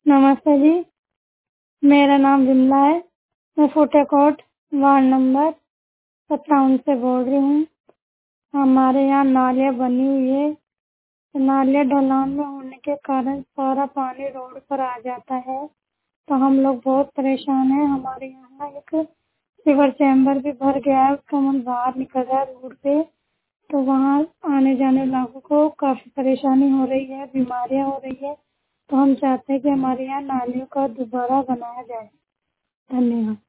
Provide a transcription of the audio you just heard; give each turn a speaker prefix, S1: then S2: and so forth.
S1: नमस्ते जी, मेरा नाम विमला है। मैं फतेहकोट वार्ड नंबर 57 से बोल रही हूँ। हमारे यहाँ नालियाँ बनी हुई है। नालियाँ ढलान में होने के कारण सारा पानी रोड पर आ जाता है, तो हम लोग बहुत परेशान हैं। हमारे यहाँ एक सीवर चैम्बर भी भर गया है, उसका मन बाहर निकल रहा है रोड पे, तो वहाँ आने जाने लोगों को काफी परेशानी हो रही है, बीमारियाँ हो रही है। तो हम चाहते हैं कि हमारे यहाँ नालियों का दोबारा बनाया जाए। धन्यवाद।